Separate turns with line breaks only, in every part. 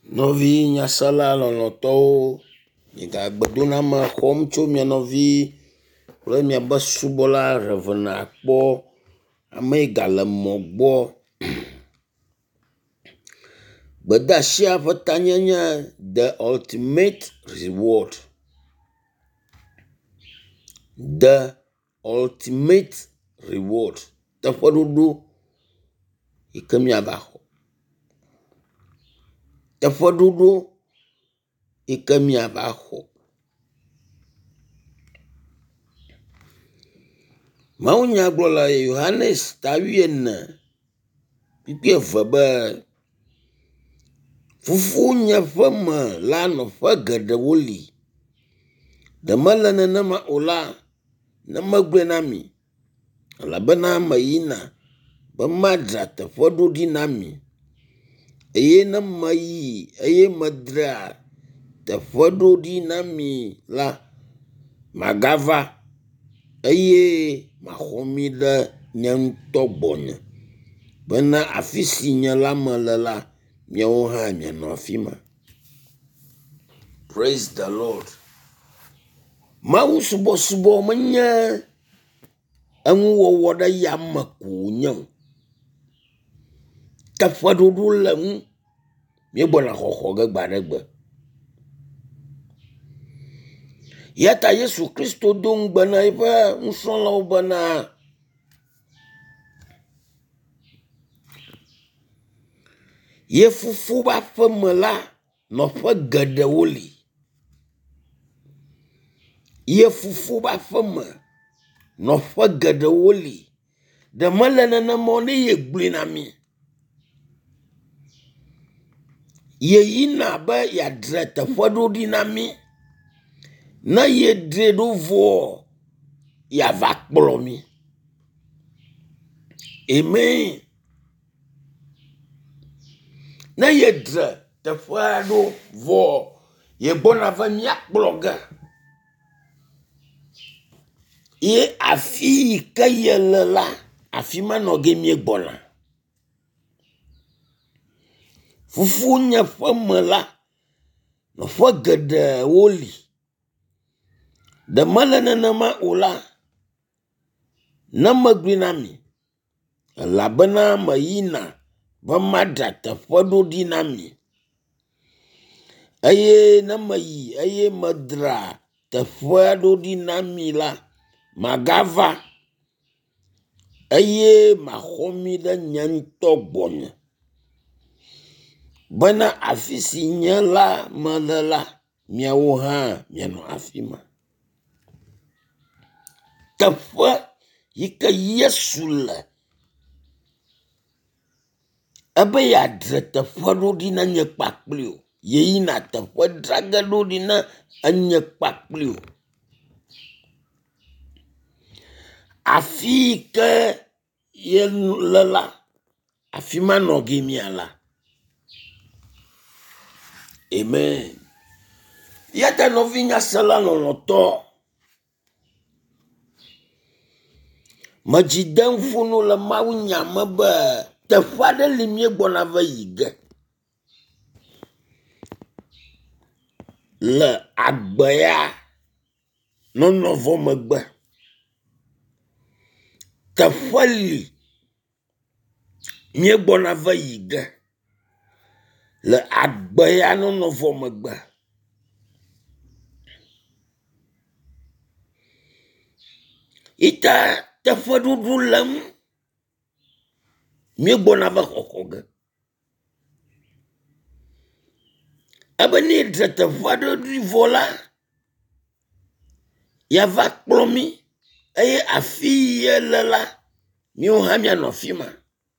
Novi nyasala lɔlɔ̃tɔwo, migagbedo me xɔm tso mia nɔvi kple miabe subɔla Rev akpɔ ame yi gale mɔ gbɔ. Gbedeasia ƒe tanye nye The Ultimate Reward. The Ultimate Reward. Teƒeɖoɖo yi ke miava xɔ. Teƒeɖoɖo yi ke miava xɔ. Mawunya gblɔ le Yohanes 14:2 be Fofonye ƒe me la nɔƒe geɖewo li. Ɖe mele nenema o la, ne megblɔe na mi, elabena meyina be madzra teƒe ɖo ɖi na mi. Eye ne meyi eye medra teƒe ɖo ɖi na mi la, magava eye maxɔ mi ɖe nye ŋutɔ gbɔnye, bena afi si nye la mele la, miawo hã mianɔ afi ma. Praise the Lord. Mawu subɔsubɔ menye eŋuwɔwɔ ɖe yame ko wònye o. Teƒeɖoɖo le ŋu, míegbɔna xɔxɔ ge gba ɖe gbe. Yata Yesu Kristo do ŋugbe na eƒe nusrɔ̃lawo bena ye Fofo ƒe aƒe me la nɔƒe geɖewo li. Ye Fofo ƒe aƒe me nɔƒe geɖewo li. Ɖe mele nenema o ne ye gblɔe na mi. Ye yina be yeadre teƒe ɖo ɖi na mi. Ne ye dre ɖo vɔ, yeava kplɔ mi. Amen. Ne ye dre teƒea ɖo vɔ, ye gbɔna va míakplɔ ge. Ye afi yi ke ye le la, afi ma nɔ ge míegbɔna. Fofonye ƒe me la, nɔƒe geɖewo li. Ɖe mele nenema o la, ne megblɔe na mi, elabena meyina be madzra teƒe ɖo ɖi na mi. Eye ne meyi eye medra teƒea ɖo ɖi na mi la, magava eye maxɔ mi ɖe nye ŋutɔ gbɔnye, bena afi si nye la mele la, miawo hã mianɔ afi ma. Teƒe yi ke Yesu le, ebe yeadre teƒe ɖo ɖi na nye kpakpli o. Ye yina teƒe drage ɖo ɖi na enye kpakpli o. Afi yi ke ye le la, afi ma nɔ ge miala. Amen. Yata nɔvi nyasela lɔlɔ̃tɔ, medzi dem ƒunu le mawunya me be teƒe aɖe li míegbɔna va yi ge. Le agbea nɔnɔvɔ megbe. Teƒe li míegbɔna va yi ge. Le agbea nɔnɔvɔ megbe. Ita teƒe ɖoɖo le ŋu, míegbɔna va xɔxɔ ge. Ebe ne dre teƒe aɖe ɖi vɔ la, yeava kplɔ mi eye afi ye le la, míawo hã mianɔ afi ma.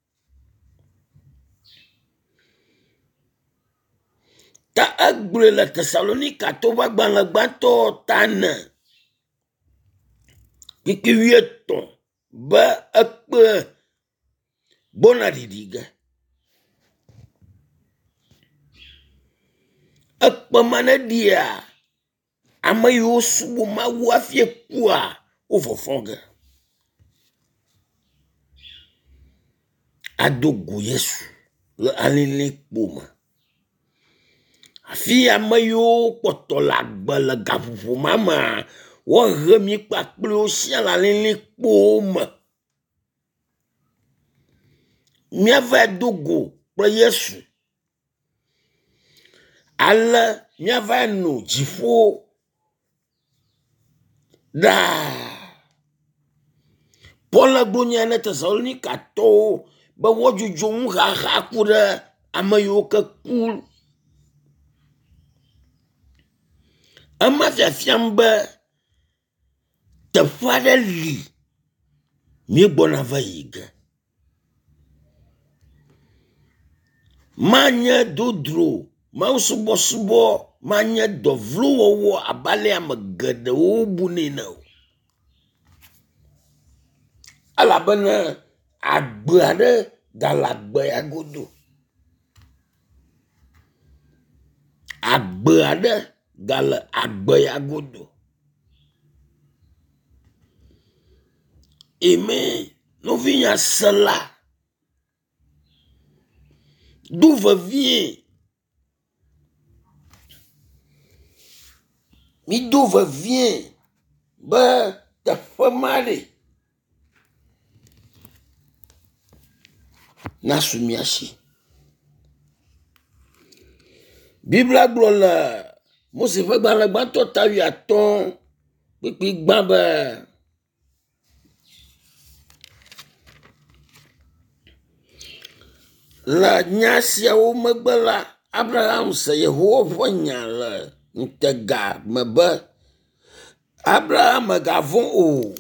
Ta egblɔe le Tesalonika to ƒe agbalẽ gbãtɔ 4:13 be ekpe gbɔna ɖiɖi ge. Ekpe ma ne ɖia, ame yiwo subɔ Mawu hafi kua, wo vɔvɔ̃ ge. Ado go Yesu le alilikpo me. Afi ameyo kpɔtɔ le agbe le gaƒoƒo mama wohe mi kpakple wo sia la lili kpo me. Miava do go kple Yesu. Ale miava no dziƒo da. Paul gblɔ nya ne Tesalonikatɔwo be woadzudzɔ ŋu xaxa ku ɖe ame yiwo ke ku. Ema fiafiam be teƒe aɖe li míegbɔna va yi ge. Manye dodro, mawusubɔsubɔ, manye dɔvlo wɔwɔ abale ame geɖewo bunɛ ne o. Elabena agbe aɖe gale agbe ya godo. Agbe aɖe gale agbe ya godo. Amen. Novinya sela. Du vevie. Mi du vevie. Be teƒe ma ɖe. Nasu miasi. Biblia gblɔ le Mose ƒe gbalẽ gbãtɔ 15 kpekpe gbã be le nya siawo megbe la, Abraham se Yehowa ƒe nya le ŋutega me be Abraham megavɔ̃ o.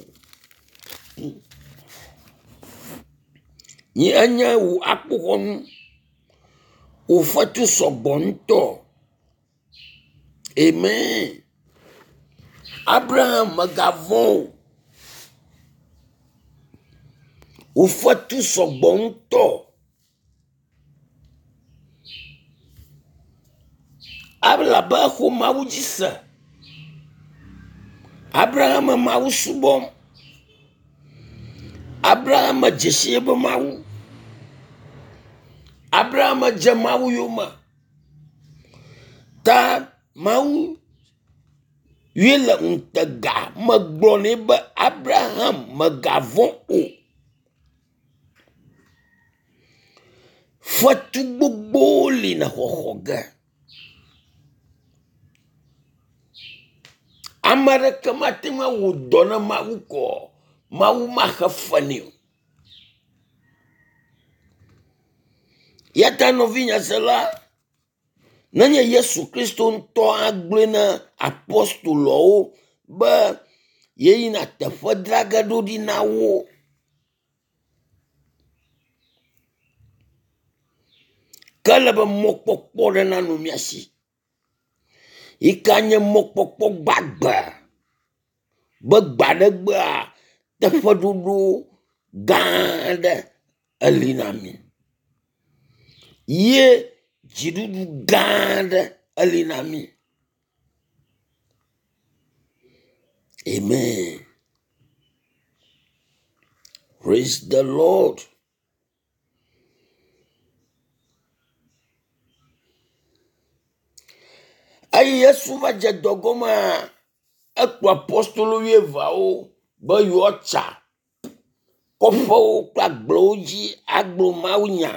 Nye enye wò akpoxɔnu, wò fetu sɔgbɔ ŋutɔ. Amen. Abraham megavɔ̃ o. Wò fetu sɔgbɔ ŋutɔ. Abe xɔ Mawu dzi se. Abraham Mawu subɔm. Abraham dzesi be Mawu. Abraham dze Mawu yome. Ta Mawu yue le ŋutega megblɔ nɛ be Abraham megavɔ̃ o. Fetu gbogbo li ne xɔxɔ ge. Ame ɖeke mate ŋu awɔ dɔ ne Mawu kɔ. Mawu maxe fe nɛ o. Yata nɔvinya sela, nenye Yesu Kristo ŋutɔ agblɔe na apostolowo be yeyina teƒe drage ɖo ɖi na wo. Ke le be mɔkpɔkpɔ ɖe nanu mia si. Yika nye mɔkpɔkpɔ gbagbe. Be gbaɖegbea teƒe ɖoɖo gã aɖe eli na mi. Ye dziɖuɖu gã aɖe eli na mi. Amen. Praise the Lord. Ayi Yesu va dze dɔgɔme ekplɔ apostolo 12 be yewoatsa kɔƒewo kple agblewo dzi agblɔ mawunya.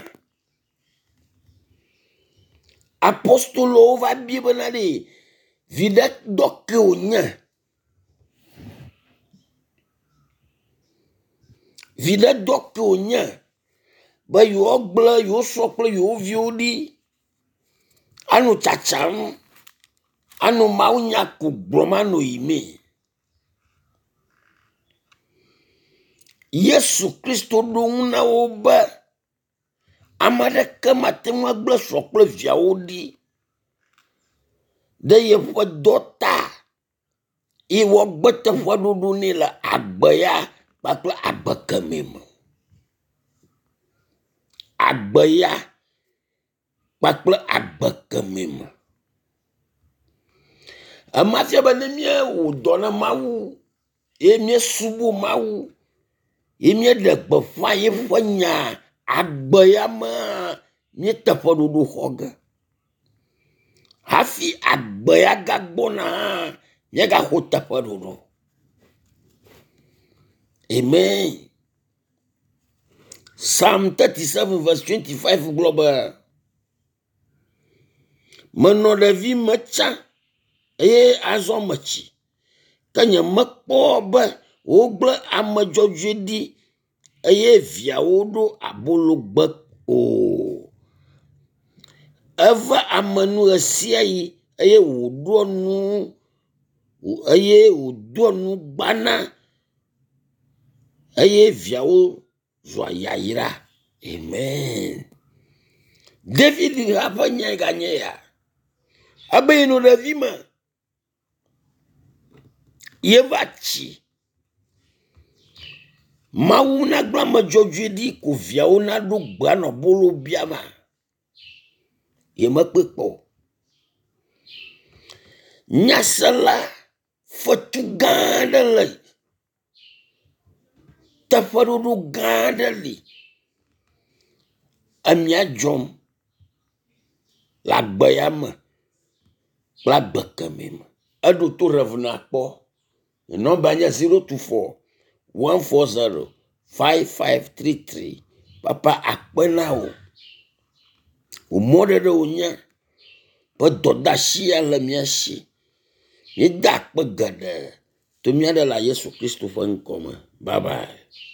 Apostolowo va bie bena ɖe viɖe dɔ ke wònye. Viɖe dɔ ke wònye be yewoagblẽ yewosrɔ̃ kple yewo viwo ɖi. Ano tsatsam. Ano mawunya ko gblɔm ano yi mee. Yesu Kristo ɖo ŋu na wo be ame ɖeke mate ŋu agblẽ srɔ̃ kple viawo ɖi ɖe yeƒe dɔ ta. Ye woagbe teƒe ɖoɖo nɛ le agbe ya kpakple agbe kemɛ me. Agbe ya kpakple agbe kemɛ me. Emafia be ne míewɔ dɔ na Mawu, ye míesubɔ Mawu, ye míeɖe gbeƒã yeƒe nya, agbe ya me míeteƒe ɖoɖo xɔ ge. afi agbe ya gagbona nye ga ho teƒe ɖoɖo. Amen. Psalm 37 verse 25 gblɔ be menɔ ɖevi metsa eye azɔ metsi ke nye mekpɔ be wogble ame dzɔdzɔe ɖi eye viawo ɖo abolo gbe o. Eva ame nu ɣe sia ɣi eye wòɖoa nu gbana eye viawo zɔa yayra. Amen. David ha ƒe nya ganye ya. Abe yi nɔ ɖevi me. Yeva tsi. Mawu na gblẽ ame dzɔdzɔe ɖi ko viawo na ɖo gbe anɔ bolo biama. Ye mekpe kpɔ. Nyasela fetu gã aɖe le. Teƒe ɖoɖo gã aɖe li. Emia dzɔm le agbe ya me kple agbe kemɛ me. Eɖo to revena kpɔ. Nɔmba nye 024 140 5533. Papa akpe na wo. Wo mɔɖeɖe wo nya. Be dɔdashi ya le mia si. Míeda akpe geɖe to mía ɖe la Yesu Kristo ƒe ŋkɔ me. Bye bye.